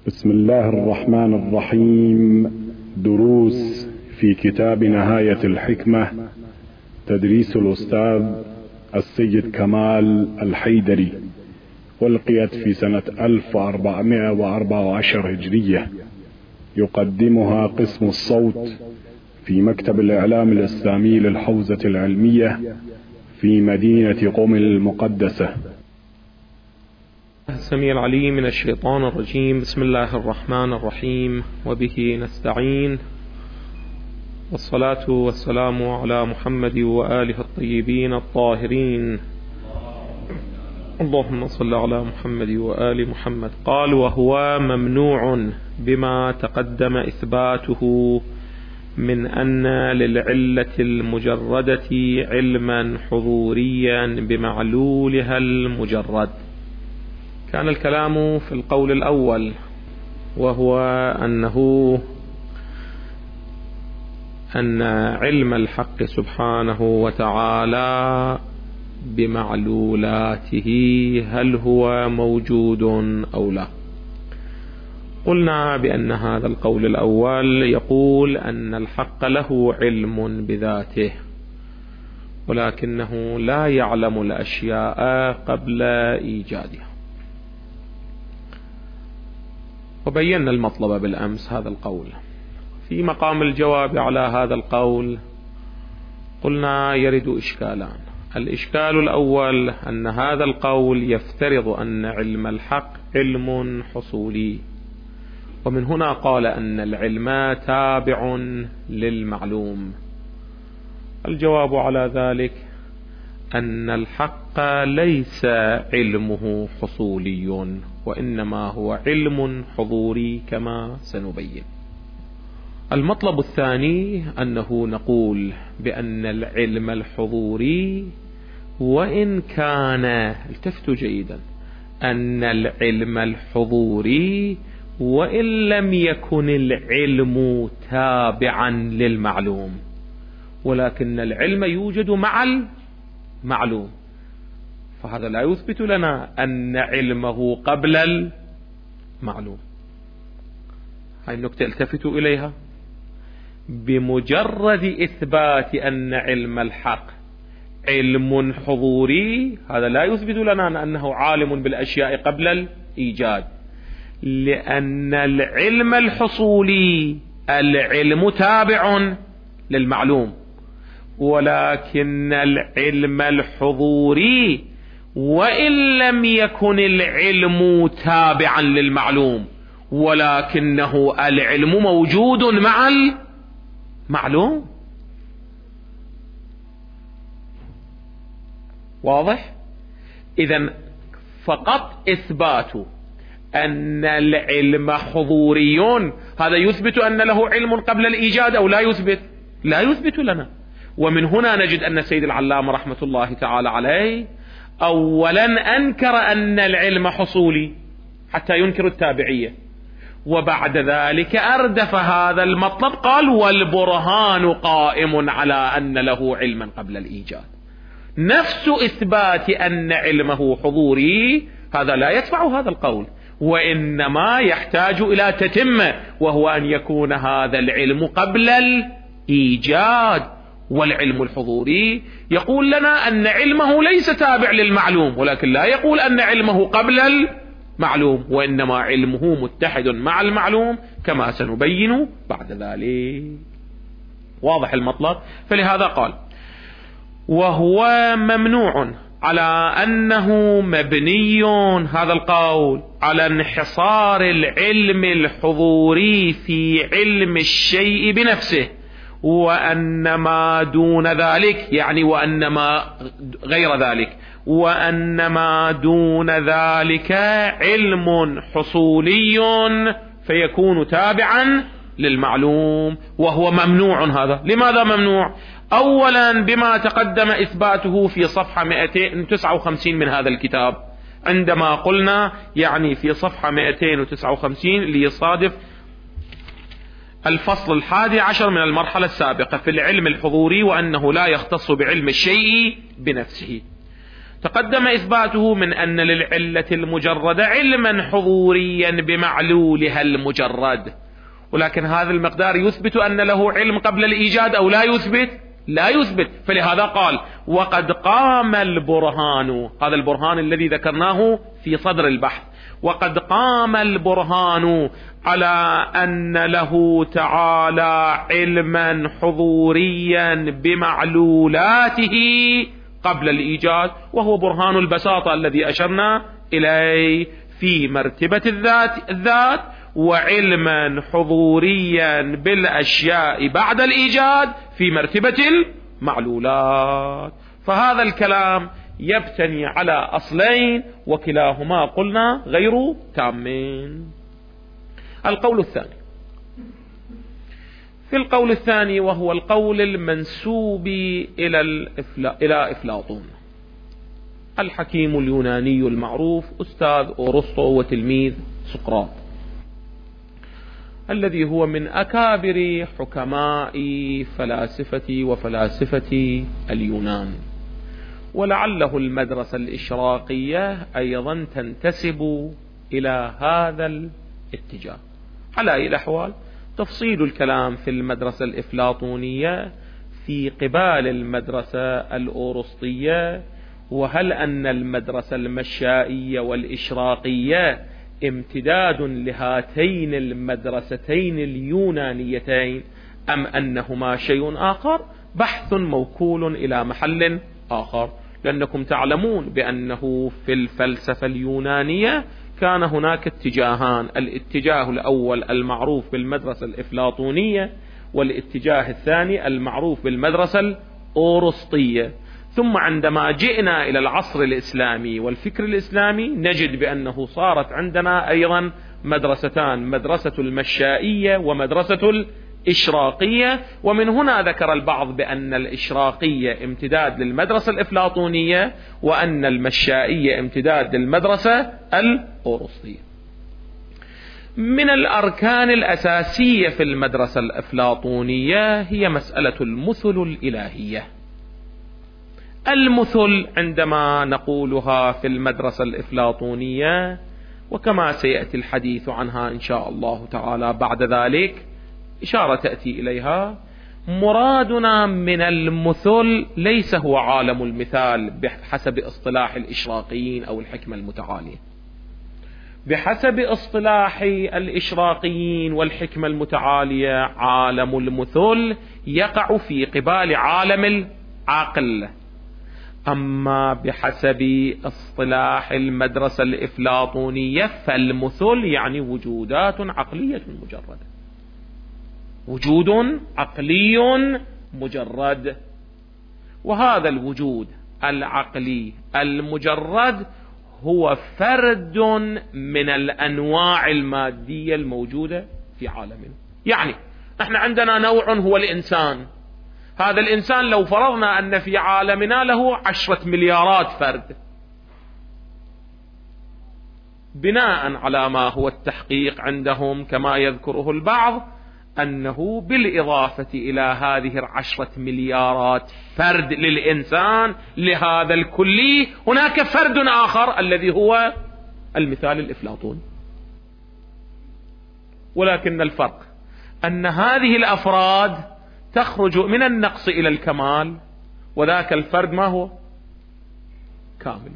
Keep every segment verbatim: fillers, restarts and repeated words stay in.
بسم الله الرحمن الرحيم. دروس في كتاب نهاية الحكمة، تدريس الأستاذ السيد كمال الحيدري، ألقيت في سنة ألف وأربعمائة وأربعة عشر هجرية. يقدمها قسم الصوت في مكتب الإعلام الإسلامي للحوزة العلمية في مدينة قم المقدسة. السميع العليم من الشيطان الرجيم. بسم الله الرحمن الرحيم، وبه نستعين، والصلاة والسلام على محمد وآله الطيبين الطاهرين. اللهم صل على محمد وآل محمد. قال: وهو ممنوع بما تقدم إثباته من أن للعلة المجردة علما حضوريا بمعلولها المجرد. كان الكلام في القول الأول، وهو أنه أن علم الحق سبحانه وتعالى بمعلولاته هل هو موجود أو لا. قلنا بأن هذا القول الأول يقول أن الحق له علم بذاته، ولكنه لا يعلم الأشياء قبل إيجادها. وبينا المطلب بالأمس هذا القول. في مقام الجواب على هذا القول قلنا يرد إشكالان. الإشكال الأول أن هذا القول يفترض أن علم الحق علم حصولي، ومن هنا قال أن العلم تابع للمعلوم. الجواب على ذلك أن الحق ليس علمه حصولي، وإنما هو علم حضوري كما سنبين. المطلب الثاني أنه نقول بأن العلم الحضوري وإن كان، التفتوا جيدا، أن العلم الحضوري وإن لم يكن العلم تابعا للمعلوم، ولكن العلم يوجد مع المعلوم، فهذا لا يثبت لنا أن علمه قبل المعلوم. هاي النكتة التفتوا إليها. بمجرد إثبات أن علم الحق علم حضوري، هذا لا يثبت لنا أنه عالم بالأشياء قبل الإيجاد، لأن العلم الحصولي العلم تابع للمعلوم، ولكن العلم الحضوري وإن لم يكن العلم تابعا للمعلوم، ولكنه العلم موجود مع المعلوم. واضح؟ إذن فقط إثبات أن العلم حضوري هذا يثبت أن له علم قبل الإيجاد أو لا يثبت؟ لا يثبت لنا. ومن هنا نجد أن السيد العلامة رحمة الله تعالى عليه أولا أنكر أن العلم حصولي حتى ينكر التابعية، وبعد ذلك أردف هذا المطلب قال: والبرهان قائم على أن له علما قبل الإيجاد. نفس إثبات أن علمه حضوري هذا لا يدفع هذا القول، وإنما يحتاج إلى تتمة، وهو أن يكون هذا العلم قبل الإيجاد. والعلم الحضوري يقول لنا أن علمه ليس تابع للمعلوم، ولكن لا يقول أن علمه قبل المعلوم، وإنما علمه متحد مع المعلوم كما سنبين بعد ذلك. واضح المطلب؟ فلهذا قال: وهو ممنوع، على أنه مبني هذا القول على انحصار العلم الحضوري في علم الشيء بنفسه، وأن ما دون ذلك، يعني وأن ما غير ذلك، وأن ما دون ذلك علم حصولي فيكون تابعا للمعلوم، وهو ممنوع. هذا لماذا ممنوع؟ أولا بما تقدم إثباته في صفحة مئتين وتسعة وخمسين من هذا الكتاب، عندما قلنا يعني في صفحة مئتين وتسعة وخمسين ليصادف الفصل الحادي عشر من المرحلة السابقة في العلم الحضوري، وأنه لا يختص بعلم الشيء بنفسه. تقدم إثباته من أن للعلة المجردة علما حضوريا بمعلولها المجرد، ولكن هذا المقدار يثبت أن له علم قبل الإيجاد أو لا يثبت؟ لا يثبت. فلهذا قال وقد قام البرهان، هذا البرهان الذي ذكرناه في صدر البحث، وقد قام البرهان على أن له تعالى علما حضوريا بمعلولاته قبل الإيجاد، وهو برهان البساطة الذي أشرنا إليه في مرتبة الذات الذات وعلما حضوريا بالأشياء بعد الإيجاد في مرتبة المعلولات. فهذا الكلام يبتني على أصلين وكلاهما قلنا غير تامين. القول الثاني، في القول الثاني وهو القول المنسوب إلى الإفلا... إلى أفلاطون الحكيم اليوناني المعروف أستاذ أورسطو وتلميذ سقراط، الذي هو من أكابر حكماء فلاسفة وفلاسفة اليونان، ولعله المدرسة الإشراقية أيضا تنتسب إلى هذا الاتجاه. على أي الأحوال تفصيل الكلام في المدرسة الإفلاطونية في قبال المدرسة الأورسطية، وهل أن المدرسة المشائية والإشراقية امتداد لهاتين المدرستين اليونانيتين أم أنهما شيء آخر، بحث موكول إلى محل آخر، لأنكم تعلمون بأنه في الفلسفة اليونانية كان هناك اتجاهان، الاتجاه الأول المعروف بالمدرسة الإفلاطونية، والاتجاه الثاني المعروف بالمدرسة الأورسطية. ثم عندما جئنا إلى العصر الإسلامي والفكر الإسلامي نجد بأنه صارت عندنا أيضا مدرستان، مدرسة المشائية ومدرسة الإشراقية، ومن هنا ذكر البعض بأن الإشراقية امتداد للمدرسة الإفلاطونية وأن المشائية امتداد للمدرسة الأورسطية. من الأركان الأساسية في المدرسة الأفلاطونية هي مسألة المثل الإلهية. المثل عندما نقولها في المدرسة الإفلاطونية، وكما سيأتي الحديث عنها إن شاء الله تعالى بعد ذلك إشارة تأتي إليها، مرادنا من المثل ليس هو عالم المثال بحسب اصطلاح الإشراقيين أو الحكمة المتعالية. بحسب اصطلاح الإشراقيين والحكمة المتعالية عالم المثل يقع في قبال عالم العقل، أما بحسب اصطلاح المدرسة الإفلاطونية فالمثل يعني وجودات عقلية مجردة، وجود عقلي مجرد، وهذا الوجود العقلي المجرد هو فرد من الأنواع المادية الموجودة في عالمنا. يعني احنا عندنا نوع هو الإنسان، هذا الإنسان لو فرضنا أن في عالمنا له عشرة مليارات فرد، بناء على ما هو التحقيق عندهم كما يذكره البعض أنه بالإضافة إلى هذه العشرة مليارات فرد للإنسان لهذا الكلي هناك فرد آخر الذي هو المثال الإفلاطوني، ولكن الفرق أن هذه الأفراد تخرج من النقص إلى الكمال، وذاك الفرد ما هو؟ كامل.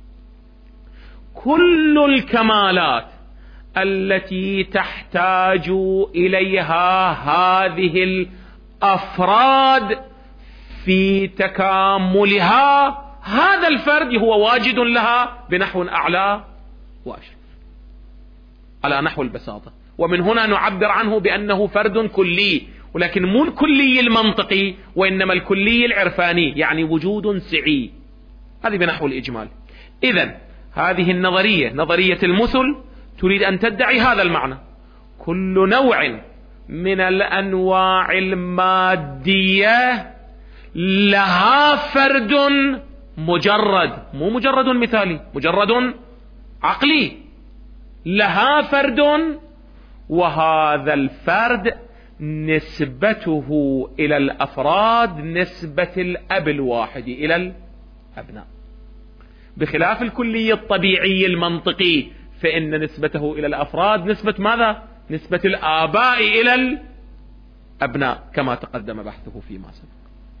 كل الكمالات التي تحتاج إليها هذه الأفراد في تكاملها هذا الفرد هو واجد لها بنحو أعلى وأشرف على نحو البساطة، ومن هنا نعبر عنه بأنه فرد كلي، ولكن مو الكلي المنطقي وإنما الكلي العرفاني، يعني وجود سعي، هذه بنحو الإجمال. إذن هذه النظرية نظرية المثل تريد أن تدعي هذا المعنى، كل نوع من الأنواع المادية لها فرد مجرد، مو مجرد مثالي، مجرد عقلي، لها فرد، وهذا الفرد نسبته إلى الأفراد نسبة الأب الواحد إلى الأبناء. بخلاف الكلي الطبيعي المنطقي فإن نسبته إلى الأفراد نسبة ماذا؟ نسبة الآباء إلى الأبناء كما تقدم بحثه فيما سبق.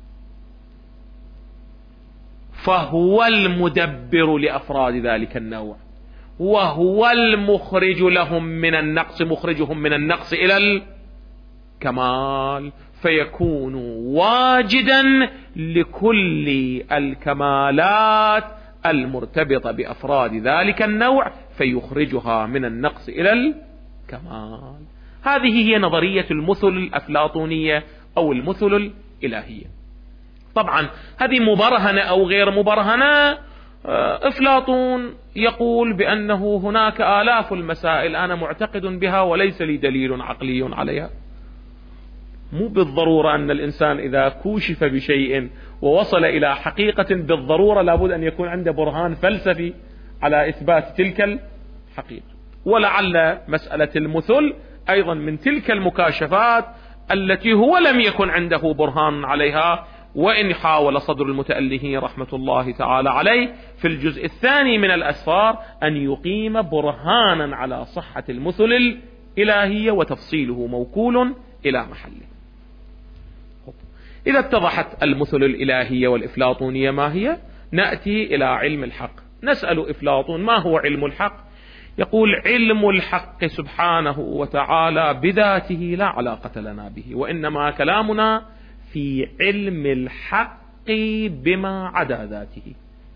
فهو المدبر لأفراد ذلك النوع، وهو المخرج لهم من النقص، مخرجهم من النقص إلى الكمال، فيكون واجدا لكل الكمالات المرتبطة بأفراد ذلك النوع فيخرجها من النقص إلى الكمال. هذه هي نظرية المثل الأفلاطونية أو المثل الإلهية. طبعا هذه مبرهنة أو غير مبرهنة، أفلاطون يقول بأنه هناك آلاف المسائل أنا معتقد بها وليس لي دليل عقلي عليها. مو بالضرورة أن الإنسان إذا كوشف بشيء ووصل إلى حقيقة بالضرورة لابد أن يكون عنده برهان فلسفي على إثبات تلك الحقيقة. ولعل مسألة المثل أيضا من تلك المكاشفات التي هو لم يكن عنده برهان عليها، وإن حاول صدر المتأله رحمة الله تعالى عليه في الجزء الثاني من الأسفار أن يقيم برهانا على صحة المثل الإلهية وتفصيله موكول إلى محله. إذا اتضحت المثل الإلهية والإفلاطونية ما هي، نأتي إلى علم الحق. نسأل إفلاطون ما هو علم الحق؟ يقول علم الحق سبحانه وتعالى بذاته لا علاقة لنا به، وإنما كلامنا في علم الحق بما عدا ذاته.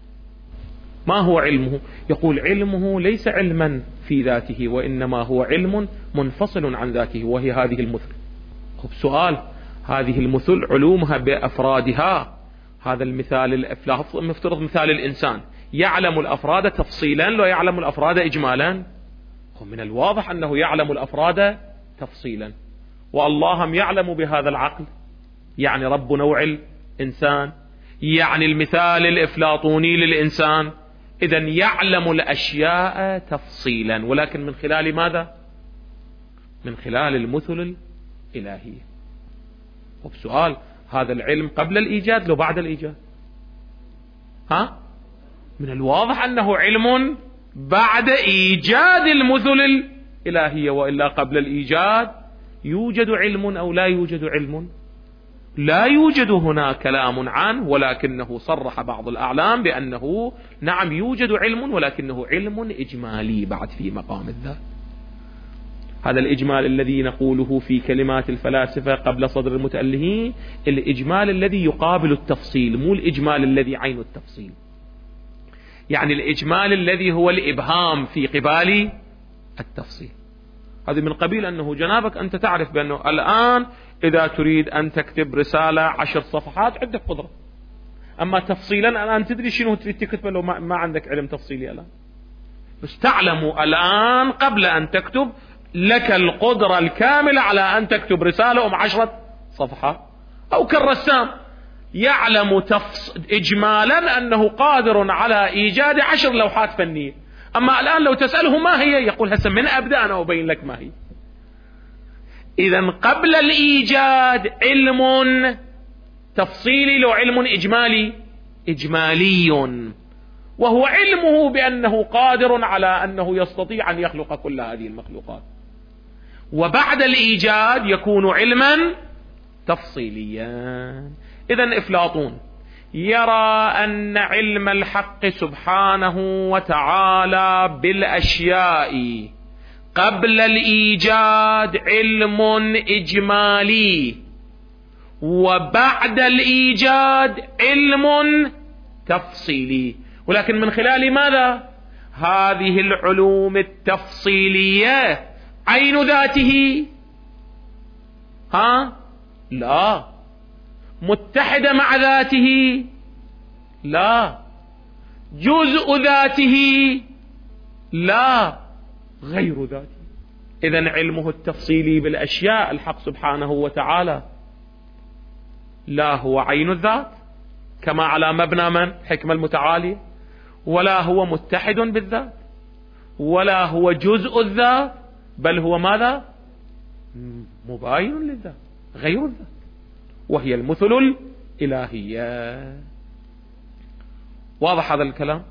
ما هو علمه؟ يقول علمه ليس علما في ذاته، وإنما هو علم منفصل عن ذاته، وهي هذه المثل. خب سؤال، هذه المثل علومها بأفرادها، هذا المثال الأفلاطوني مفترض مثال الإنسان يعلم الأفراد تفصيلا لا يعلم الأفراد إجمالا. من الواضح أنه يعلم الأفراد تفصيلا، والله هم يعلم بهذا العقل، يعني رب نوع الإنسان، يعني المثال الأفلاطوني للإنسان، إذا يعلم الأشياء تفصيلا، ولكن من خلال ماذا؟ من خلال المثل الإلهية. وبسؤال، هذا العلم قبل الإيجاد لو بعد الإيجاد؟ ها؟ من الواضح أنه علم بعد إيجاد المثل الإلهية، وإلا قبل الإيجاد يوجد علم أو لا يوجد علم؟ لا يوجد هنا كلام عنه، ولكنه صرح بعض الأعلام بأنه نعم يوجد علم، ولكنه علم إجمالي بعد في مقام الذات. هذا الإجمال الذي نقوله في كلمات الفلاسفة قبل صدر المتألهين، الإجمال الذي يقابل التفصيل، مو الإجمال الذي عين التفصيل. يعني الإجمال الذي هو الإبهام في قبال التفصيل. هذا من قبيل أنه جنابك أنت تعرف بأنه الآن إذا تريد أن تكتب رسالة عشر صفحات عندك قدرة، أما تفصيلا الآن تدري شنو تريد تكتب لو ما, ما عندك علم تفصيلي الآن، بس تعلم الآن قبل أن تكتب لك القدرة الكاملة على أن تكتب رسالة أم عشرة صفحات. أو كالرسام يعلم تفص... إجمالا أنه قادر على إيجاد عشر لوحات فنية، أما الآن لو تسأله ما هي يقول هسه من أبدأ أنا أبين لك ما هي. إذن قبل الإيجاد علم تفصيلي لو علم إجمالي إجمالي، وهو علمه بأنه قادر على أنه يستطيع أن يخلق كل هذه المخلوقات. وبعد الإيجاد يكون علما تفصيليا. إذن إفلاطون يرى أن علم الحق سبحانه وتعالى بالأشياء قبل الإيجاد علم إجمالي، وبعد الإيجاد علم تفصيلي، ولكن من خلال ماذا؟ هذه العلوم التفصيلية عين ذاته؟ ها؟ لا. متحدة مع ذاته؟ لا. جزء ذاته؟ لا. غير ذاته. إذن علمه التفصيلي بالأشياء الحق سبحانه وتعالى لا هو عين الذات كما على مبنى من حكمة المتعالية، ولا هو متحد بالذات، ولا هو جزء الذات، بل هو ماذا؟ مباين للذات، غير الذات، وهي المثل الإلهية. واضح هذا الكلام؟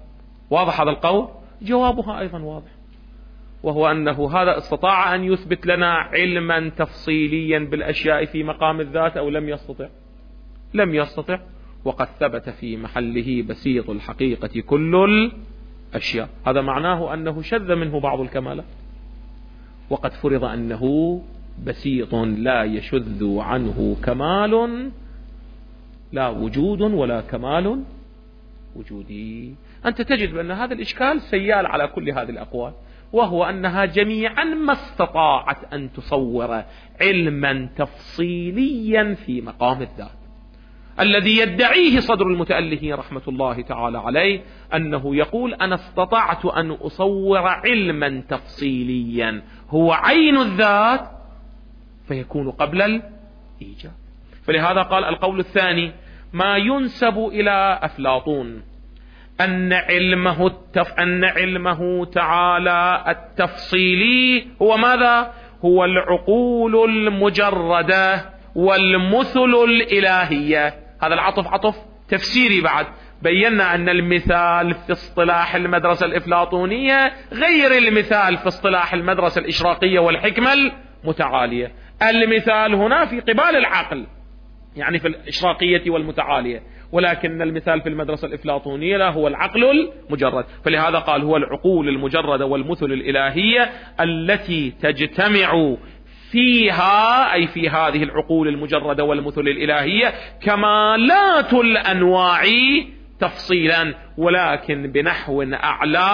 واضح هذا القول؟ جوابها أيضا واضح، وهو أنه هذا استطاع أن يثبت لنا علما تفصيليا بالأشياء في مقام الذات أو لم يستطع؟ لم يستطع، وقد ثبت في محله بسيط الحقيقة كل الأشياء. هذا معناه أنه شذ منه بعض الكمالات، وقد فرض أنه بسيط لا يشذ عنه كمال، لا وجود ولا كمال وجودي. أنت تجد بأن هذا الإشكال سيال على كل هذه الأقوال، وهو أنها جميعا ما استطاعت أن تصور علما تفصيليا في مقام الذات. الذي يدعيه صدر المتألهين رحمة الله تعالى عليه أنه يقول أنا استطعت أن أصور علما تفصيليا هو عين الذات فيكون قبل الإيجاد. فلهذا قال القول الثاني ما ينسب إلى أفلاطون أن علمه, التف... أن علمه تعالى التفصيلي هو ماذا؟ هو العقول المجردة والمثل الإلهية. هذا العطف عطف تفسيري بعد. بينا أن المثال في اصطلاح المدرسة الإفلاطونية غير المثال في اصطلاح المدرسة الإشراقية والحكمة المتعالية. المثال هنا في قبال العقل، يعني في الإشراقية والمتعالية، ولكن المثال في المدرسة الإفلاطونية لا، هو العقل المجرد. فلهذا قال هو العقول المجردة والمثل الإلهية التي تجتمع فيها، أي في هذه العقول المجردة والمثل الإلهية، كمالات الأنواع تفصيلا، ولكن بنحو أعلى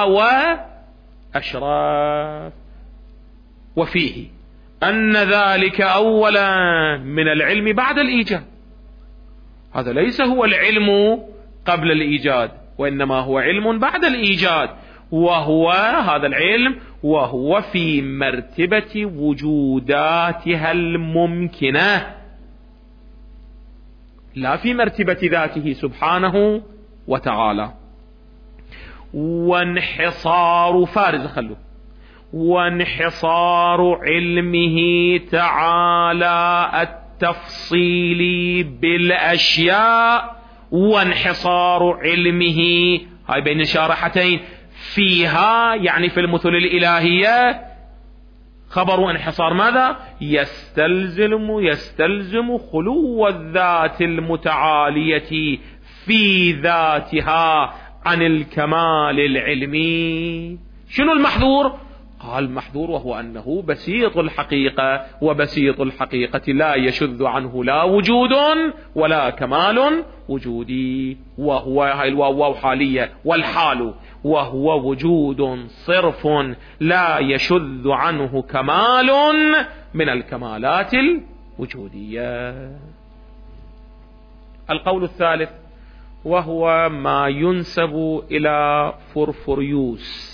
وأشراف. وفيه أن ذلك أولا من العلم بعد الإيجاد. هذا ليس هو العلم قبل الإيجاد، وإنما هو علم بعد الإيجاد، وهو هذا العلم وهو في مرتبة وجوداتها الممكنة، لا في مرتبة ذاته سبحانه وتعالى. وانحصار فارز خلوه وانحصار علمه تعالى التفصيلي بالأشياء، وانحصار علمه هاي بين شارحتين فيها، يعني في المثل الإلهية. خبر انحصار ماذا؟ يستلزم يستلزم خلو الذات المتعالية في ذاتها عن الكمال العلمي. شنو المحظور؟ قال المحظور وهو أنه بسيط الحقيقة، وبسيط الحقيقة لا يشذ عنه لا وجود ولا كمال وجودي، وهو هاي الواو حالية والحال، وهو وجود صرف لا يشذ عنه كمال من الكمالات الوجودية. القول الثالث وهو ما ينسب إلى فرفريوس.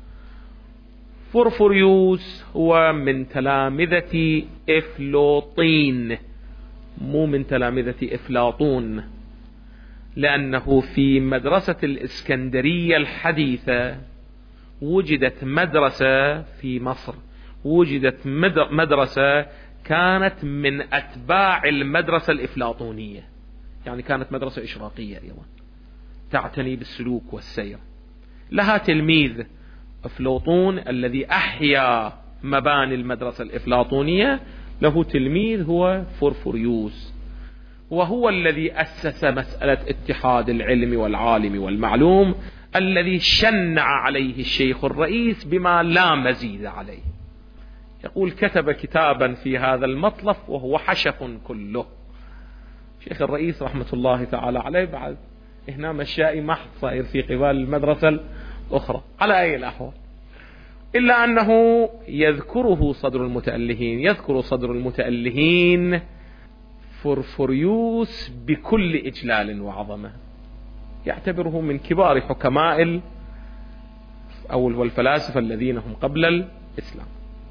فرفريوس هو من تلامذة إفلاطين، مو من تلامذة إفلاطون، لأنه في مدرسة الإسكندرية الحديثة وجدت مدرسة في مصر، وجدت مدرسة كانت من أتباع المدرسة الإفلاطونية، يعني كانت مدرسة إشراقية أيضا تعتني بالسلوك والسير. لها تلميذ أفلاطون الذي أحيا مباني المدرسة الإفلاطونية، له تلميذ هو فرفريوس، وهو الذي أسس مسألة اتحاد العلم والعالم والمعلوم، الذي شنع عليه الشيخ الرئيس بما لا مزيد عليه. يقول كتب كتابا في هذا المطلب وهو حشف كله. شيخ الرئيس رحمة الله تعالى عليه بعد هنا مشائي محض صائر في قبال المدرسة الأخرى على أي الأحوال، إلا أنه يذكره صدر المتألهين يذكر صدر المتألهين فرفريوس بكل إجلال وعظمة، يعتبره من كبار حكماء أو والفلاسفة الذين هم قبل الإسلام.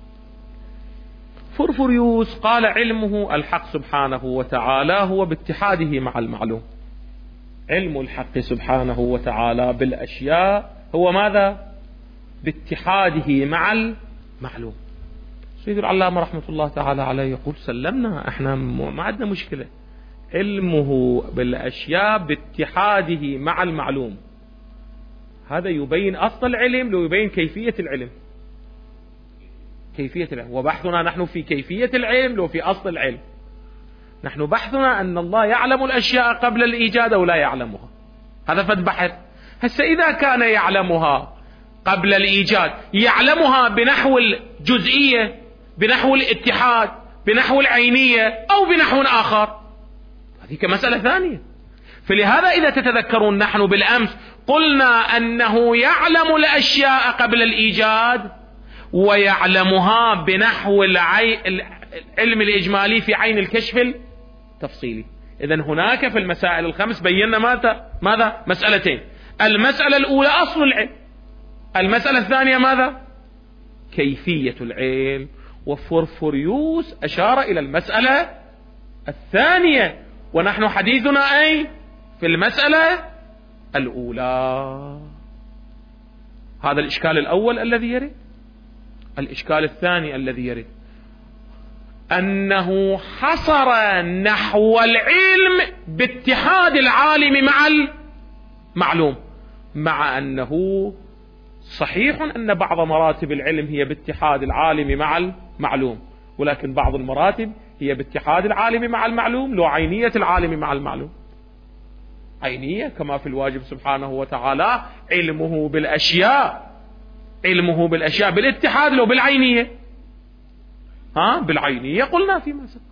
فرفريوس قال علمه الحق سبحانه وتعالى هو باتحاده مع المعلوم. علم الحق سبحانه وتعالى بالأشياء هو ماذا؟ باتحاده مع المعلوم. سيد العلامة رحمة الله تعالى عليه يقول سلمنا، احنا ما عندنا مشكلة، علمه بالأشياء باتحاده مع المعلوم. هذا يبين أصل العلم لو يبين كيفية العلم؟ كيفية العلم. وبحثنا نحن في كيفية العلم لو في أصل العلم. نحن بحثنا أن الله يعلم الأشياء قبل الإيجاد أو لا يعلمها، هذا فد بحث. هسه إذا كان يعلمها قبل الإيجاد، يعلمها بنحو الجزئية، بنحو الاتحاد، بنحو العينية، أو بنحو آخر، هذه كمسألة ثانية. فلهذا إذا تتذكرون نحن بالأمس قلنا أنه يعلم الأشياء قبل الإيجاد ويعلمها بنحو العي... العلم الإجمالي في عين الكشف التفصيلي. إذن هناك في المسائل الخمس بينا ماذا؟ ماذا؟ مسألتين. المسألة الأولى أصل العلم، المسألة الثانية ماذا؟ كيفية العلم. وفورفوريوس أشار إلى المسألة الثانية، ونحن حديثنا أي في المسألة الأولى. هذا الإشكال الأول الذي يرد. الإشكال الثاني الذي يرد أنه حصر نحو العلم باتحاد العالم مع المعلوم، مع أنه صحيح أن بعض مراتب العلم هي باتحاد العالم مع المعلوم، ولكن بعض المراتب هي باتحاد العالم مع المعلوم لو عينية العالم مع المعلوم. عينية كما في الواجب سبحانه وتعالى علمه بالأشياء، علمه بالأشياء بالاتحاد لو بالعينية، ها بالعينية قلنا فيما سبق.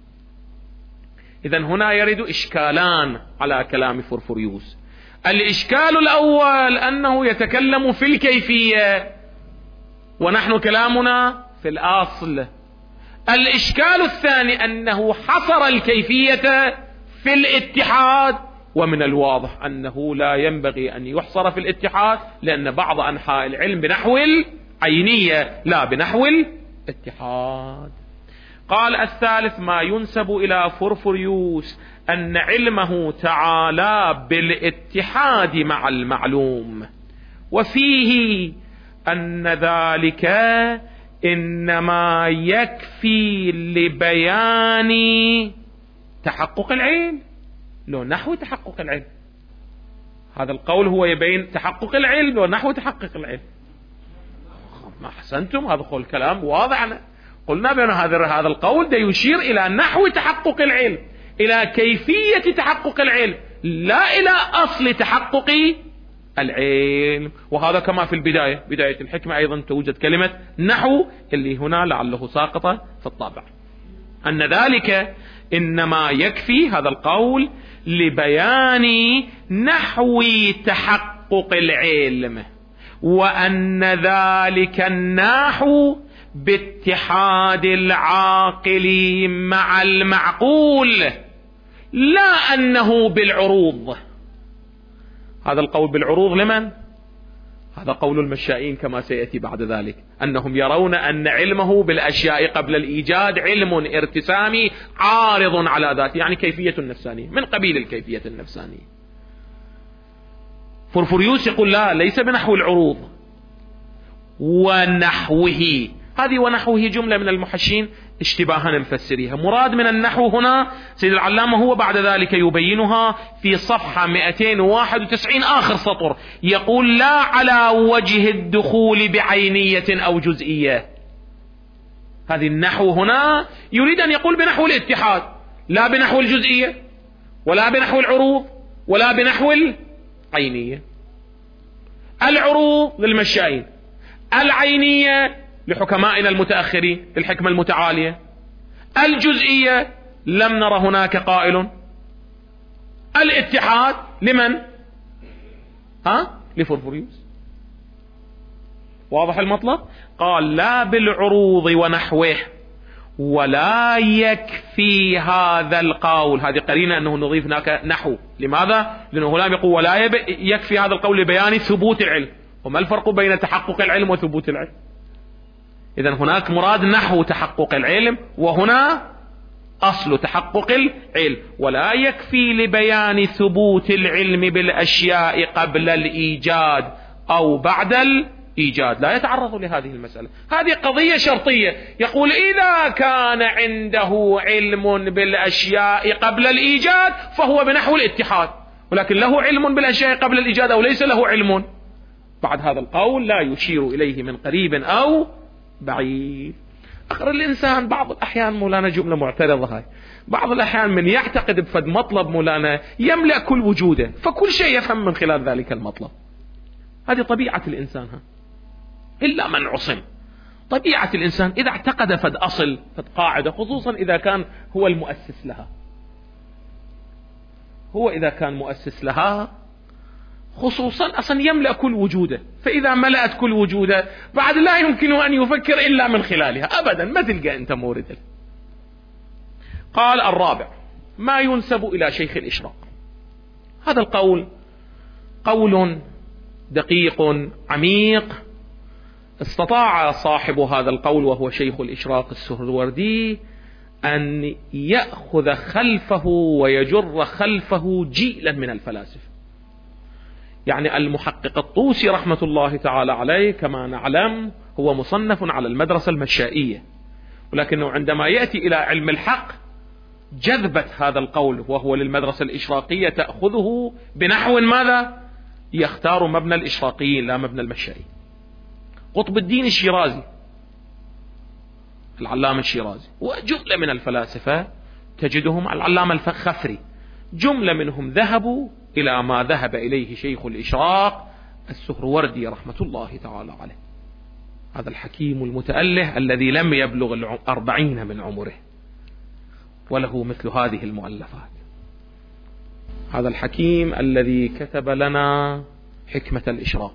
إذن هنا يرد إشكالان على كلام فورفوريوس. الإشكال الأول أنه يتكلم في الكيفية ونحن كلامنا في الأصل. الإشكال الثاني أنه حصر الكيفية في الاتحاد، ومن الواضح أنه لا ينبغي أن يحصر في الاتحاد، لأن بعض أنحاء العلم بنحو العينية لا بنحو الاتحاد. قال الثالث ما ينسب إلى فورفوريوس أن علمه تعالى بالاتحاد مع المعلوم، وفيه أن ذلك إنما يكفي لبيان تحقق العلم، لو نحو تحقق العلم. هذا القول هو يبين تحقق العلم ونحو تحقق العلم. ما أحسنتم، هذا هو الكلام واضح. قلنا بأن هذا هذا القول ده يشير إلى نحو تحقق العلم، إلى كيفية تحقق العلم، لا إلى أصل تحقق العلم. وهذا كما في البداية، بداية الحكمة أيضا توجد كلمة نحو اللي هنا لعله ساقطة في الطابع. أن ذلك إنما يكفي هذا القول لبيان نحو تحقق العلم، وأن ذلك النحو باتحاد العاقل مع المعقول، لا أنه بالعروض. هذا القول بالعروض لمن؟ هذا قول المشائين كما سيأتي بعد ذلك، أنهم يرون أن علمه بالأشياء قبل الإيجاد علم ارتسامي عارض على ذاته، يعني كيفية النفسانية من قبيل الكيفية النفسانية. فورفوريوس يقول لا، ليس بنحو العروض ونحوه. هذه ونحوه جملة من المحشين اشتباها نفسريها. مراد من النحو هنا سيد العلامة هو بعد ذلك يبينها في صفحة مئتين وواحد وتسعين آخر سطر، يقول لا على وجه الدخول بعينية أو جزئية. هذه النحو هنا يريد أن يقول بنحو الاتحاد، لا بنحو الجزئية ولا بنحو العروض ولا بنحو العينية. العروض للمشائين، العينية لحكمائنا المتأخرين الحكمة المتعالية، الجزئية لم نرى هناك قائل، الاتحاد لمن؟ ها؟ لفورفوريوس. واضح المطلب؟ قال لا بالعروض ونحوه، ولا يكفي هذا القول. هذه قرينة أنه نضيف هناك نحو. لماذا؟ لأنه هنا يقول ولا يكفي هذا القول لبيان ثبوت العلم. وما الفرق بين تحقق العلم وثبوت العلم؟ إذن هناك مراد نحو تحقق العلم، وهنا أصل تحقق العلم. ولا يكفي لبيان ثبوت العلم بالأشياء قبل الإيجاد أو بعد الإيجاد، لا يتعرض لهذه المسألة. هذه قضية شرطية. يقول إذا كان عنده علم بالأشياء قبل الإيجاد فهو بنحو الاتحاد، ولكن له علم بالأشياء قبل الإيجاد أو ليس له علم، بعد هذا القول لا يشير إليه من قريب أو بعيد. آخر الإنسان بعض الأحيان مولانا جملة معترضة هاي، بعض الأحيان من يعتقد بفد مطلب مولانا يملأ كل وجوده، فكل شيء يفهم من خلال ذلك المطلب. هذه طبيعة الإنسان ها، إلا من عصم. طبيعة الإنسان إذا اعتقد فد أصل فد قاعدة، خصوصا إذا كان هو المؤسس لها، هو إذا كان مؤسس لها خصوصا أصلا يملأ كل وجوده، فإذا ملأت كل وجوده بعد لا يمكن أن يفكر إلا من خلالها أبدا، ما تلقى أنت مورد. قال الرابع ما ينسب إلى شيخ الإشراق. هذا القول قول دقيق عميق، استطاع صاحب هذا القول وهو شيخ الإشراق السهروردي أن يأخذ خلفه ويجر خلفه جيلا من الفلاسفة. يعني المحقق الطوسي رحمة الله تعالى عليه كما نعلم هو مصنف على المدرسة المشائية، ولكنه عندما يأتي إلى علم الحق جذبت هذا القول وهو للمدرسة الإشراقية تأخذه بنحو ماذا؟ يختار مبنى الإشراقيين لا مبنى المشائي. قطب الدين الشيرازي، العلامة الشيرازي، وجملة من الفلاسفة تجدهم العلامة الخفري، جملة منهم ذهبوا إلى ما ذهب إليه شيخ الإشراق السهروردي رحمة الله تعالى عليه، هذا الحكيم المتأله الذي لم يبلغ الأربعين من عمره وله مثل هذه المؤلفات. هذا الحكيم الذي كتب لنا حكمة الإشراق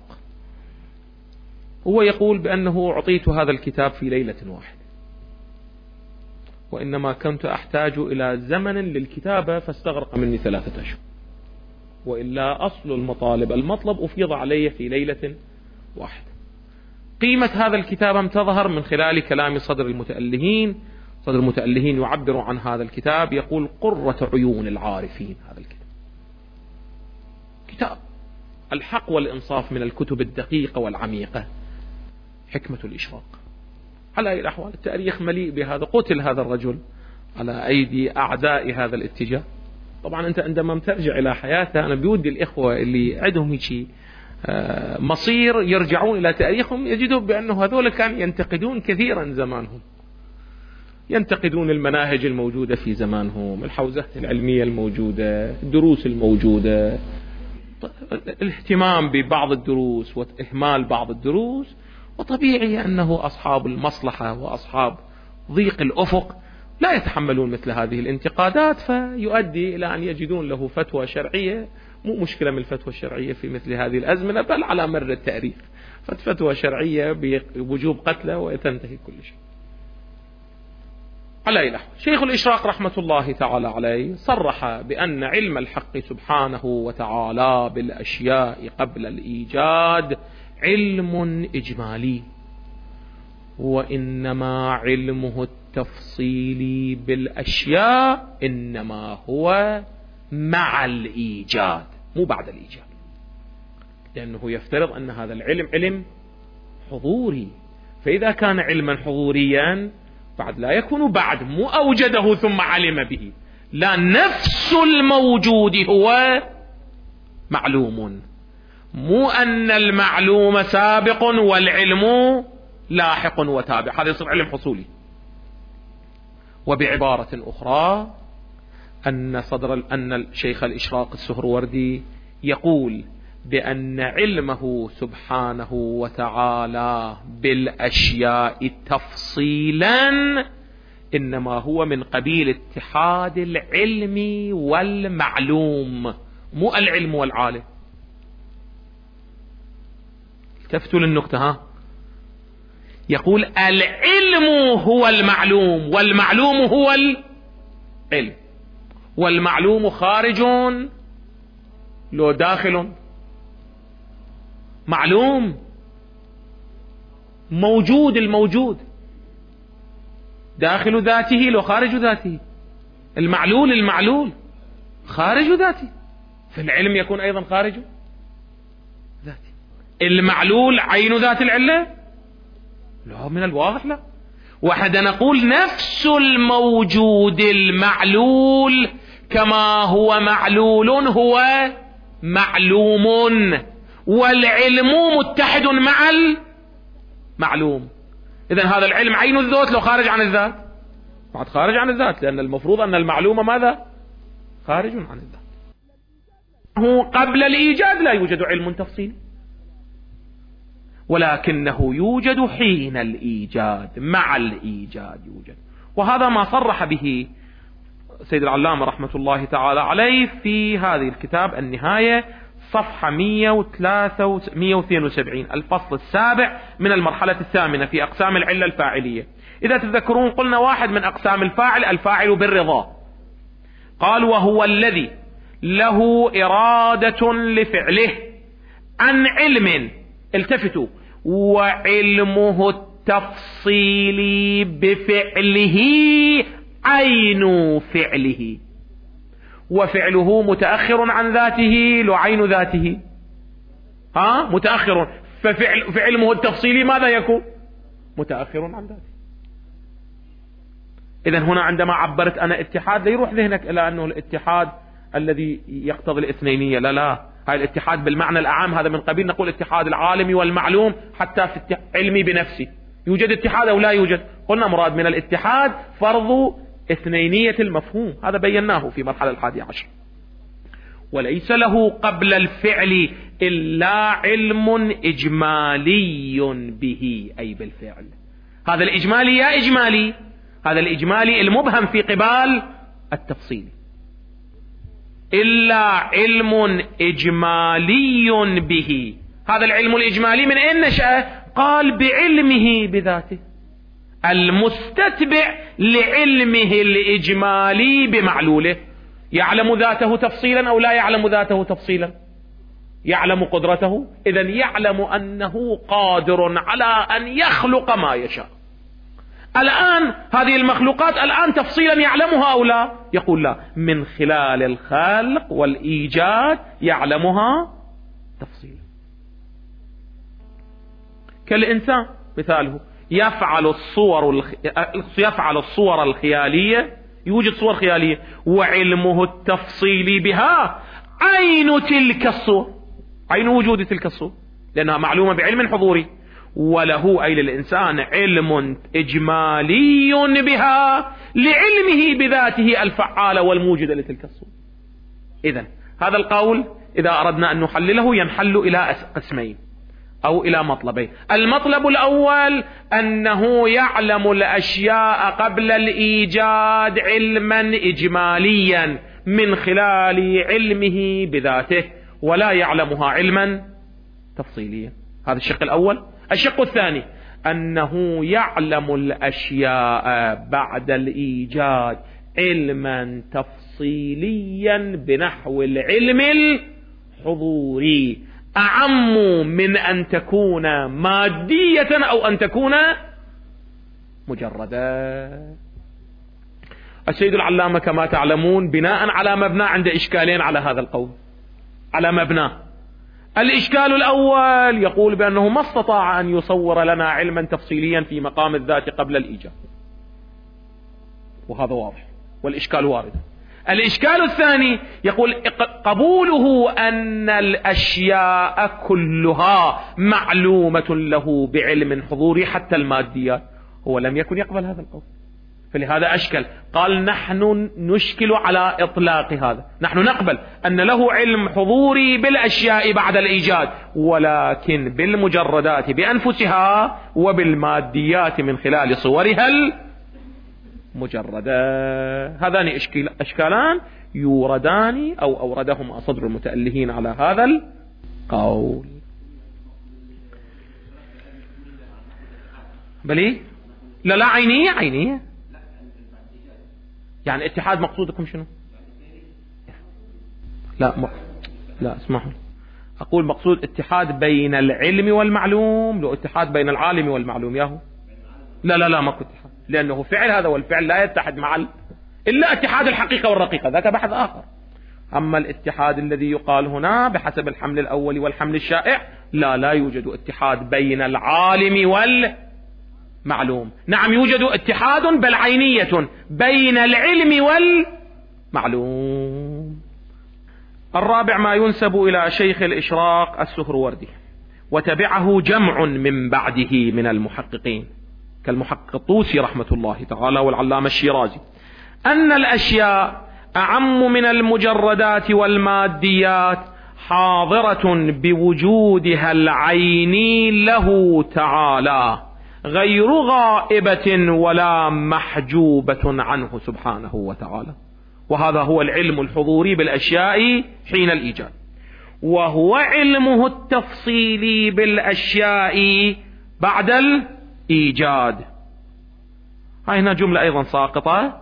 هو يقول بأنه أعطيت هذا الكتاب في ليلة واحدة، وإنما كنت أحتاج إلى زمن للكتابة فاستغرق مني ثلاثة أشهر، وإلا أصل المطالب المطلب أفيض علي في ليلة واحدة. قيمة هذا الكتاب تظهر من خلال كلام صدر المتألهين. صدر المتألهين يعبر عن هذا الكتاب يقول قرة عيون العارفين. هذا الكتاب كتاب الحق والإنصاف من الكتب الدقيقة والعميقة، حكمة الإشراق. على أي الأحوال التاريخ مليء بهذا. قتل هذا الرجل على أيدي أعداء هذا الاتجاه. طبعا أنت عندما ترجع إلى حياته، أنا بودي الإخوة اللي عندهم هيك مصير يرجعون إلى تاريخهم يجدوا بأنه هذول كانوا ينتقدون كثيرا زمانهم، ينتقدون المناهج الموجودة في زمانهم، الحوزة العلمية الموجودة، الدروس الموجودة، الاهتمام ببعض الدروس وإهمال بعض الدروس. وطبيعي أنه أصحاب المصلحة وأصحاب ضيق الأفق لا يتحملون مثل هذه الانتقادات، فيؤدي إلى أن يجدون له فتوى شرعية. مو مشكلة من الفتوى الشرعية في مثل هذه الأزمنة، بل على مر التاريخ فتوى شرعية بوجوب قتله ويتنتهي كل شيء. على أي الأحوال شيخ الإشراق رحمة الله تعالى عليه صرح بأن علم الحق سبحانه وتعالى بالأشياء قبل الإيجاد علم إجمالي، وإنما علمه التفصيلي بالأشياء إنما هو مع الإيجاد مو بعد الإيجاد، لأنه يفترض أن هذا العلم علم حضوري، فإذا كان علما حضوريا بعد لا يكون بعد مو أوجده ثم علم به، لا، نفس الموجود هو معلوم، مو أن المعلوم سابق والعلم لاحق وتابع، هذا يصير علم حصولي. وبعبارة أخرى أن صدر أن الشيخ الإشراق السهروردي يقول بأن علمه سبحانه وتعالى بالأشياء تفصيلا إنما هو من قبيل اتحاد العلم والمعلوم، مو العلم والعالم. التفتوا للنقطة ها، يقول العلم هو المعلوم والمعلوم هو العلم، والمعلوم خارج لو داخل، معلوم موجود، الموجود داخل ذاته لو خارج ذاته، المعلول المعلول خارج ذاته، فالعلم يكون أيضا خارج ذاته. المعلول عين ذات العلة؟ لا، من الواضح لا. وحد نقول نفس الموجود المعلول كما هو معلول هو معلوم، والعلم متحد مع المعلوم. إذن هذا العلم عين الذات لو خارج عن الذات؟ بعد خارج عن الذات، لأن المفروض أن المعلوم ماذا؟ خارج عن الذات. هو قبل الإيجاد لا يوجد علم تفصيلي، ولكنه يوجد حين الإيجاد، مع الإيجاد يوجد. وهذا ما صرح به سيد العلامة رحمة الله تعالى عليه في هذه الكتاب النهاية، صفحة مئة واثنين وسبعين، الفصل السابع من المرحلة الثامنة في أقسام العلة الفاعلية. إذا تذكرون قلنا واحد من أقسام الفاعل الفاعل بالرضا، قال وهو الذي له إرادة لفعله عن علم، التفتوا، وعلمه التفصيلي بفعله عين فعله، وفعله متأخر عن ذاته لو عين ذاته، ها متأخر، ففعل فعلمه التفصيلي ماذا يكون؟ متأخر عن ذاته. إذن هنا عندما عبرت أنا اتحاد لا يروح ذهنك إلى أنه الاتحاد الذي يقتضي الاثنينية، لا لا، هاي الاتحاد بالمعنى الأعام، هذا من قبيل نقول اتحاد العالمي والمعلوم، حتى في علمي بنفسي يوجد اتحاد أو لا يوجد. قلنا مراد من الاتحاد فرض اثنينية المفهوم، هذا بيناه في مرحلة الحادية عشر. وليس له قبل الفعل إلا علم إجمالي به، أي بالفعل. هذا الإجمالي يا إجمالي، هذا الإجمالي المبهم في قبال التفصيل، إلا علم إجمالي به. هذا العلم الإجمالي من أين نشأ؟ قال بعلمه بذاته، المستتبع لعلمه الإجمالي بمعلوله. يعلم ذاته تفصيلا أو لا يعلم ذاته تفصيلا؟ يعلم قدرته، إذن يعلم أنه قادر على أن يخلق ما يشاء. الآن هذه المخلوقات الآن تفصيلا يعلمها أو لا؟ يقول لا، من خلال الخلق والإيجاد يعلمها تفصيلا. كالإنسان مثاله، يفعل الصور الخ... يفعل الصور الخيالية، يوجد صور خيالية، وعلمه التفصيلي بها عين تلك الصور، عين وجود تلك الصور، لأنها معلومة بعلم حضوري. وله أي للإنسان علم إجمالي بها لعلمه بذاته الفعال والموجد لتلك الصور. إذن هذا القول إذا أردنا أن نحلله ينحل إلى قسمين أو إلى مطلبين. المطلب الأول أنه يعلم الأشياء قبل الإيجاد علما إجماليا من خلال علمه بذاته، ولا يعلمها علما تفصيليا. هذا الشق الأول. الشق الثاني أنه يعلم الأشياء بعد الإيجاد علما تفصيليا بنحو العلم الحضوري، أعم من أن تكون مادية أو أن تكون مجردة. السيد العلامة كما تعلمون بناء على مبنى عند إشكالين على هذا القول، على مبنى. الإشكال الأول يقول بأنه ما استطاع أن يصور لنا علما تفصيليا في مقام الذات قبل الإيجاد، وهذا واضح والإشكال وارد. الإشكال الثاني يقول قبوله أن الأشياء كلها معلومة له بعلم حضوري حتى الماديات، هو لم يكن يقبل هذا القول، فلهذا أشكل. قال نحن نشكل على إطلاق هذا، نحن نقبل أن له علم حضوري بالأشياء بعد الإيجاد، ولكن بالمجردات بأنفسها وبالماديات من خلال صورها المجردة. هذان أشكالان يوردان أو أوردهما صدر المتألهين على هذا القول. بلي لا لا عينية عينية، يعني اتحاد مقصودكم شنو؟ لا م... لا اسمحوا، أقول مقصود اتحاد بين العلم والمعلوم، لو اتحاد بين العالم والمعلوم ياهو. لا لا لا ماكو اتحاد، لأنه فعل هذا والفعل لا يتحد مع ال... إلا اتحاد الحقيقة والرقيقة، ذاك بحث آخر. أما الاتحاد الذي يقال هنا بحسب الحمل الأول والحمل الشائع، لا لا يوجد اتحاد بين العالم والمعلوم. نعم يوجد اتحاد بل عينية بين العلم والمعلوم. الرابع ما ينسب إلى شيخ الإشراق السهروردي، وتبعه جمع من بعده من المحققين كالمحقق الطوسي رحمة الله تعالى والعلامة الشيرازي، أن الأشياء أعم من المجردات والماديات حاضرة بوجودها العيني له تعالى غير غائبة ولا محجوبة عنه سبحانه وتعالى. وهذا هو العلم الحضوري بالأشياء حين الإيجاد، وهو علمه التفصيلي بالأشياء بعد الإيجاد. هاي هنا جملة أيضا ساقطة: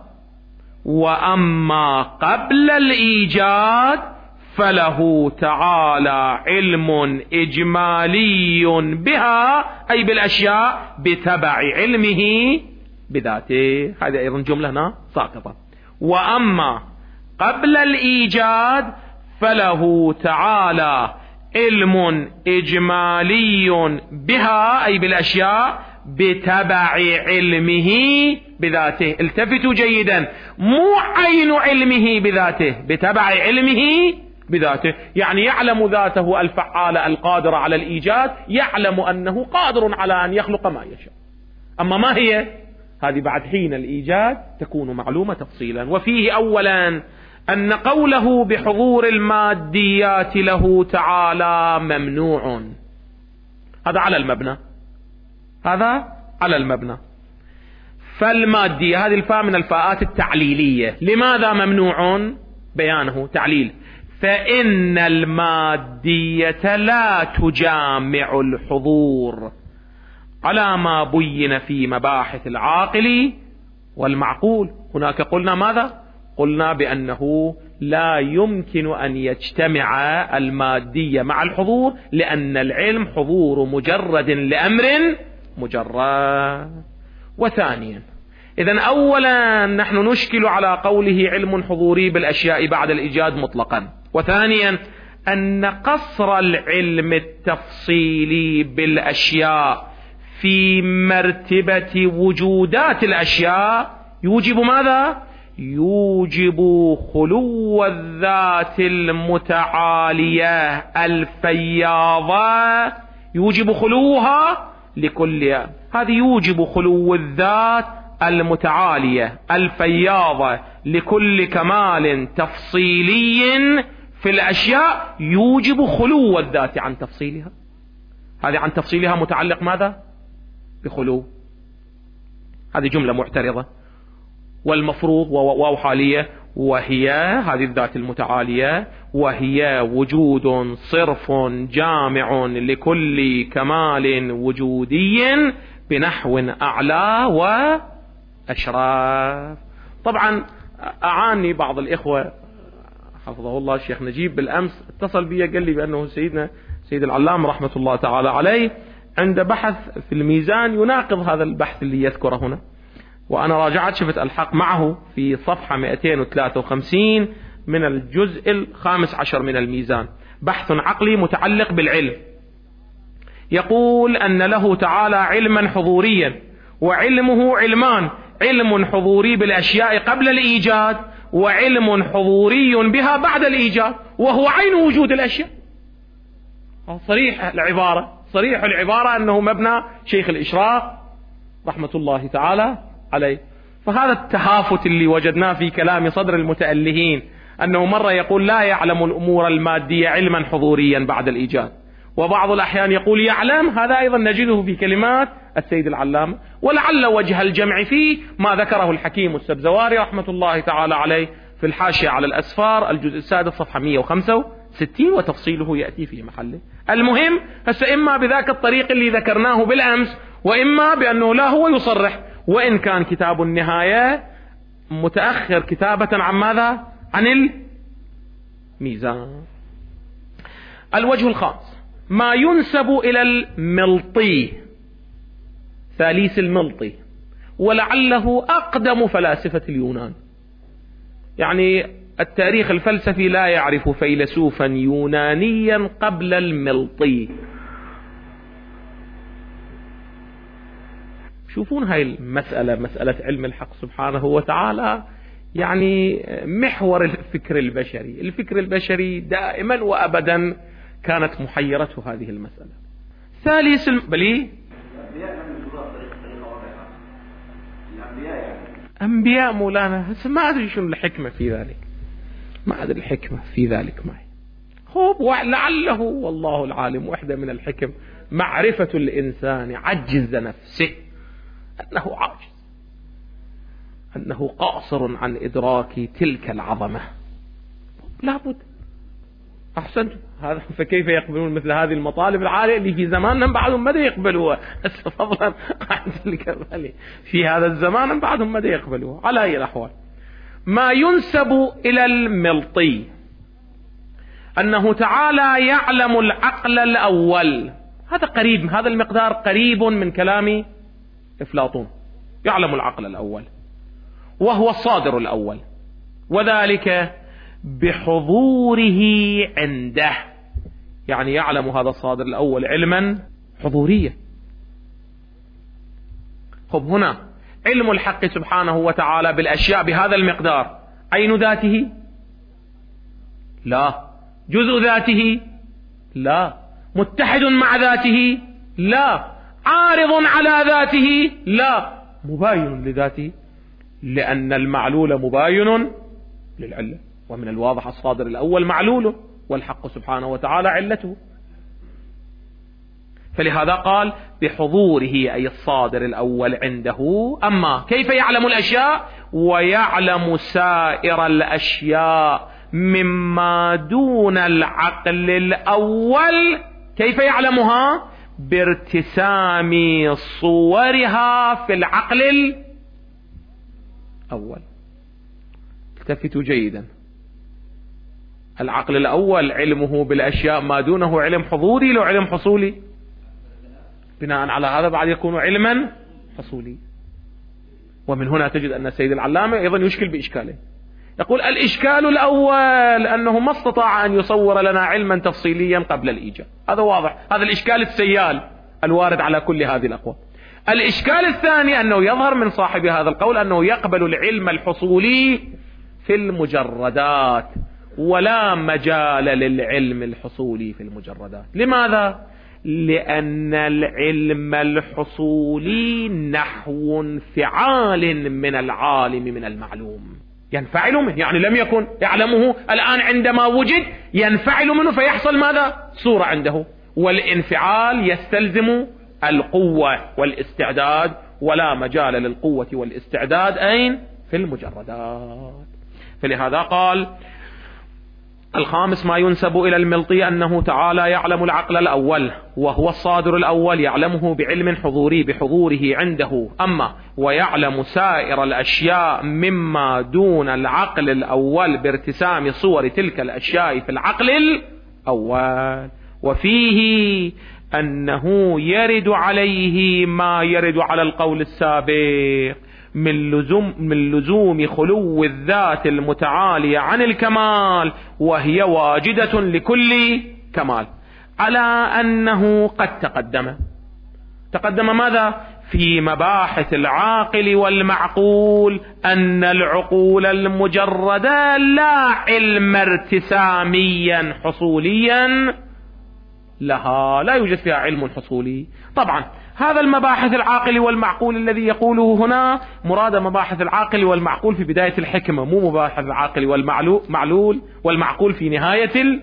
وأما قبل الإيجاد فله تعالى علم إجمالي بها، أي بالأشياء بتبع علمه بذاته. هذه أيضا جملة هنا ساقطة. وأما قبل الإيجاد فله تعالى علم إجمالي بها، أي بالأشياء بتبع علمه بذاته. التفتوا جيدا، مو عين علمه بذاته، بتبع علمه بذاته، يعني يعلم ذاته الفعالة القادرة على الإيجاد، يعلم أنه قادر على أن يخلق ما يشاء. أما ما هي؟ هذه بعد حين الإيجاد تكون معلومة تفصيلا. وفيه أولا أن قوله بحضور الماديات له تعالى ممنوع. هذا على المبنى، هذا على المبنى. فالمادية هذه الفاء من الفاءات التعليلية. لماذا ممنوع؟ بيانه تعليل: فإن المادية لا تجامع الحضور على ما بين في مباحث العاقل والمعقول. هناك قلنا ماذا؟ قلنا بأنه لا يمكن أن يجتمع المادية مع الحضور، لأن العلم حضور مجرد لأمر مجرد. وثانيا، إذن أولا نحن نشكل على قوله علم حضوري بالأشياء بعد الإيجاد مطلقا. وثانيا أن قصر العلم التفصيلي بالأشياء في مرتبة وجودات الأشياء يوجب ماذا؟ يوجب خلو الذات المتعالية الفياضة، يوجب خلوها لكلها. هذه يوجب خلو الذات المتعالية الفياضة لكل كمال تفصيلي في الأشياء، يوجب خلو الذات عن تفصيلها. هذه عن تفصيلها متعلق ماذا؟ بخلو. هذه جملة معترضة. والمفروض واو حالية، وهي هذه الذات المتعالية، وهي وجود صرف جامع لكل كمال وجودي بنحو أعلى وأشراف. طبعا أعاني بعض الإخوة حفظه الله الشيخ نجيب بالأمس اتصل بي قال لي بأنه سيدنا سيد العلام رحمة الله تعالى عليه عند بحث في الميزان يناقض هذا البحث اللي يذكره هنا. وأنا راجعت شفت الحق معه في صفحة مئتين وثلاثة وخمسين من الجزء الخامس عشر من الميزان، بحث عقلي متعلق بالعلم. يقول أن له تعالى علما حضوريا، وعلمه علمان: علم حضوري بالأشياء قبل الإيجاد، وعلم حضوري بها بعد الإيجاد، وهو عين وجود الأشياء. صريح العبارة، صريح العبارة أنه مبنى شيخ الإشراق رحمة الله تعالى عليه. فهذا التهافت اللي وجدناه في كلام صدر المتألهين، أنه مرة يقول لا يعلم الأمور المادية علما حضوريا بعد الإيجاد، وبعض الأحيان يقول يعلم. هذا أيضا نجده في كلمات السيد العلامة. ولعل وجه الجمع فيه ما ذكره الحكيم السبزواري رحمة الله تعالى عليه في الحاشية على الأسفار الجزء السادس صفحة مئة وخمسة وستين، وتفصيله يأتي في محله. المهم هسه إما بذاك الطريق اللي ذكرناه بالأمس، وإما بأنه لا هو يصرح، وإن كان كتاب النهاية متأخر كتابة عن ماذا؟ عن الميزان. الوجه الخامس ما ينسب إلى الملطي، ثاليث الملطي، ولعله أقدم فلاسفة اليونان. يعني التاريخ الفلسفي لا يعرف فيلسوفا يونانيا قبل الملطي. شوفون هاي المسألة، مسألة علم الحق سبحانه وتعالى، يعني محور الفكر البشري. الفكر البشري دائما وأبدا كانت محيرته هذه المسألة. ثالث الم... بلي أنبياء مولانا، ما أدري شنو الحكمة في ذلك، ما أدري الحكمة في ذلك معي. خوب ولعله والله العالم وحده من الحكم معرفة الإنسان عجز نفسه، أنه عاجز، أنه قاصر عن إدراك تلك العظمة. لابد. أحسنت. هذا فكيف يقبلون مثل هذه المطالب العالية اللي في زماننا بعضهم ماذا يقبلوها، فضلا عن تلك في هذا الزمان بعضهم ماذا يقبلوها. على أي الأحوال ما ينسب إلى الملطي أنه تعالى يعلم العقل الأول، هذا قريب، هذا المقدار قريب من كلام أفلاطون. يعلم العقل الأول وهو الصادر الأول، وذلك بحضوره عنده، يعني يعلم هذا الصادر الأول علما حضوريا. خب هنا علم الحق سبحانه وتعالى بالأشياء بهذا المقدار عين ذاته؟ لا. جزء ذاته؟ لا. متحد مع ذاته؟ لا. عارض على ذاته؟ لا. مباين لذاته، لأن المعلول مباين للعلة، ومن الواضح الصادر الأول معلوله والحق سبحانه وتعالى علته. فلهذا قال بحضوره أي الصادر الأول عنده. أما كيف يعلم الأشياء؟ ويعلم سائر الأشياء مما دون العقل الأول. كيف يعلمها؟ بارتسام صورها في العقل الأول. التفتوا جيدا، العقل الأول علمه بالأشياء ما دونه علم حضوري لو علم حصولي؟ بناء على هذا بعد يكون علما حصولي. ومن هنا تجد أن السيد العلامة أيضا يشكل بإشكاله، يقول الإشكال الأول أنه ما استطاع أن يصور لنا علما تفصيليا قبل الإيجاد. هذا واضح، هذا الإشكال السيال الوارد على كل هذه الأقوال. الإشكال الثاني أنه يظهر من صاحب هذا القول أنه يقبل العلم الحصولي في المجردات ولا مجال للعلم الحصولي في المجردات. لماذا؟ لأن العلم الحصولي نحو انفعال من العالم من المعلوم، ينفعل منه، يعني لم يكن يعلمه الآن عندما وجد ينفعل منه فيحصل ماذا؟ صورة عنده. والانفعال يستلزم القوة والاستعداد، ولا مجال للقوة والاستعداد أين؟ في المجردات. فلهذا قال الخامس ما ينسب إلى الملطي أنه تعالى يعلم العقل الأول وهو الصادر الأول، يعلمه بعلم حضوري بحضوره عنده. أما ويعلم سائر الأشياء مما دون العقل الأول بارتسام صور تلك الأشياء في العقل الأول. وفيه أنه يرد عليه ما يرد على القول السابق من لزوم, من لزوم خلو الذات المتعالية عن الكمال، وهي واجدة لكل كمال، على أنه قد تقدم تقدم ماذا؟ في مباحث العاقل والمعقول أن العقول المجردة لا علم ارتساميا حصوليا لها، لا يوجد فيها علم حصولي. طبعا هذا المباحث العاقل والمعقول الذي يقوله هنا مراد مباحث العاقل والمعقول في بداية الحكمة، مو مباحث العاقل والمعلول والمعقول في نهاية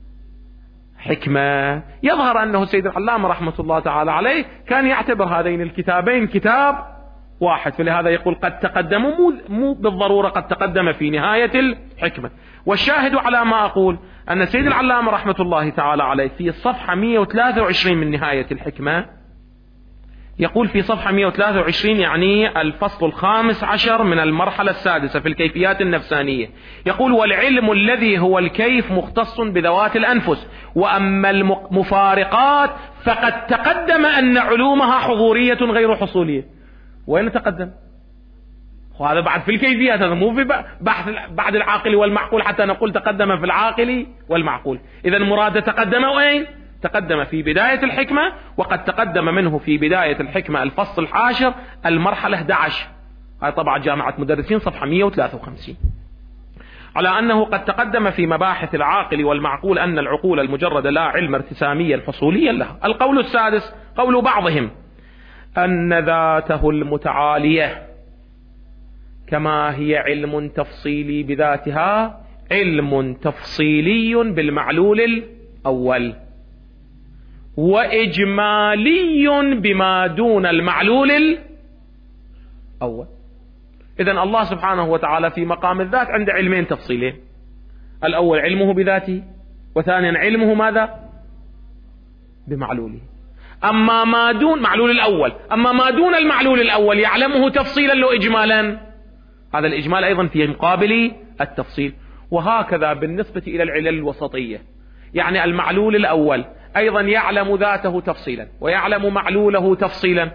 الحكمة. يظهر أنه السيد العلامة رحمة الله تعالى عليه كان يعتبر هذين الكتابين كتاب واحد، فلهذا يقول قد تقدم، مو, مو بالضرورة قد تقدم في نهاية الحكمة. والشاهد على ما أقول أن السيد العلامة رحمة الله تعالى عليه في الصفحة مئة وثلاثة وعشرين من نهاية الحكمة يقول في صفحة مئة وثلاثة وعشرين، يعني الفصل الخامس عشر من المرحلة السادسة في الكيفيات النفسانية، يقول والعلم الذي هو الكيف مختص بذوات الأنفس، وأما المفارقات فقد تقدم أن علومها حضورية غير حصولية. وين تقدم؟ وهذا بعد في الكيفيات، هذا مو في بحث بعد العاقل والمعقول حتى نقول تقدم في العاقل والمعقول. إذا المراد تقدم وين؟ تقدم في بداية الحكمة، وقد تقدم منه في بداية الحكمة الفصل العاشر المرحلة أحد عشر، هاي طبعا جامعة مدرسين صفحة مئة وثلاثة وخمسين. على أنه قد تقدم في مباحث العاقل والمعقول أن العقول المجردة لا علم ارتساميا حصوليا لها. القول السادس قول بعضهم أن ذاته المتعالية كما هي علم تفصيلي بذاتها علم تفصيلي بالمعلول الأول وإجمالي بما دون المعلول الأول. إذن الله سبحانه وتعالى في مقام الذات عند علمين تفصيلين، الأول علمه بذاته، وثانيا علمه ماذا؟ بمعلوله. أما ما دون معلول الأول، أما ما دون المعلول الأول يعلمه تفصيلا لو إجمالا، هذا الإجمال أيضا في مقابل التفصيل. وهكذا بالنسبة إلى العلل الوسطية، يعني المعلول الأول أيضا يعلم ذاته تفصيلا ويعلم معلوله تفصيلا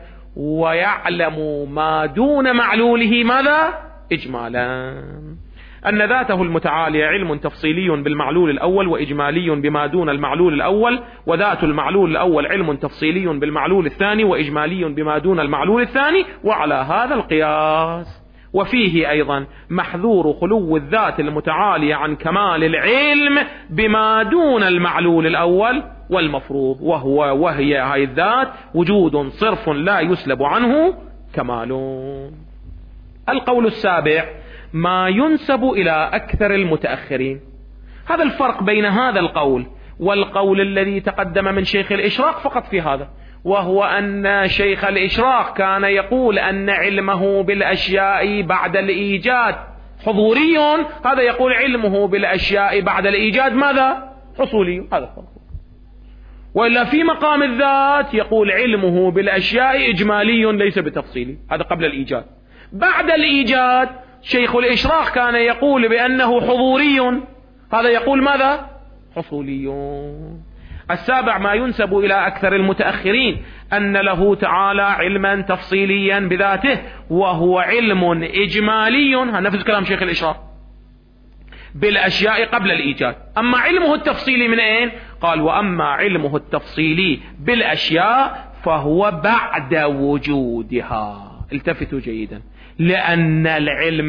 ويعلم ما دون معلوله ماذا؟ إجمالا. أن ذاته المتعالية علم تفصيلي بالمعلول الأول وإجمالي بما دون المعلول الأول، وذات المعلول الأول علم تفصيلي بالمعلول الثاني وإجمالي بما دون المعلول الثاني، وعلى هذا القياس. وفيه أيضا محذور خلو الذات المتعالية عن كمال العلم بما دون المعلول الأول والمفروض، وهو وهي هاي الذات وجود صرف لا يسلب عنه كمال. القول السابع ما ينسب إلى أكثر المتأخرين. هذا الفرق بين هذا القول والقول الذي تقدم من شيخ الإشراق فقط في هذا، وهو أن شيخ الإشراق كان يقول أن علمه بالأشياء بعد الإيجاد حضوري، هذا يقول علمه بالأشياء بعد الإيجاد ماذا؟ حصولي. هذا الفرق. وإلا في مقام الذات يقول علمه بالأشياء إجمالي ليس بتفصيلي، هذا قبل الإيجاد. بعد الإيجاد شيخ الإشراق كان يقول بأنه حضوري، هذا يقول ماذا؟ حصولي. السابع ما ينسب إلى أكثر المتأخرين أن له تعالى علما تفصيليا بذاته وهو علم إجمالي، نفس كلام شيخ الإشراق، بالأشياء قبل الإيجاد. أما علمه التفصيلي من أين؟ قال وأما علمه التفصيلي بالأشياء فهو بعد وجودها. التفتوا جيدا، لأن العلم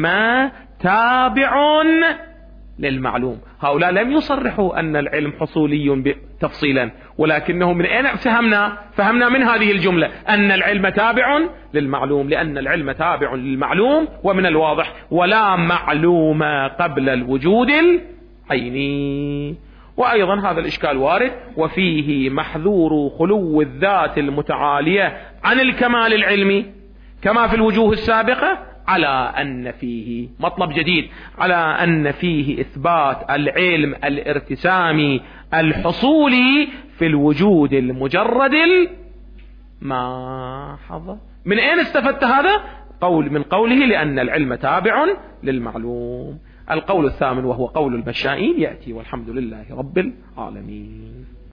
تابع للمعلوم. هؤلاء لم يصرحوا أن العلم حصولي تفصيلا، ولكنهم من أين فهمنا؟ فهمنا من هذه الجملة أن العلم تابع للمعلوم، لأن العلم تابع للمعلوم، ومن الواضح ولا معلوم قبل الوجود العيني. وأيضا هذا الإشكال وارد. وفيه محذور خلو الذات المتعالية عن الكمال العلمي كما في الوجوه السابقة، على أن فيه مطلب جديد، على أن فيه إثبات العلم الارتسامي الحصولي في الوجود المجرد الماحظ. من أين استفدت هذا؟ قول من قوله لأن العلم تابع للمعلوم. القول الثامن وهو قول المشائين يأتي، والحمد لله رب العالمين.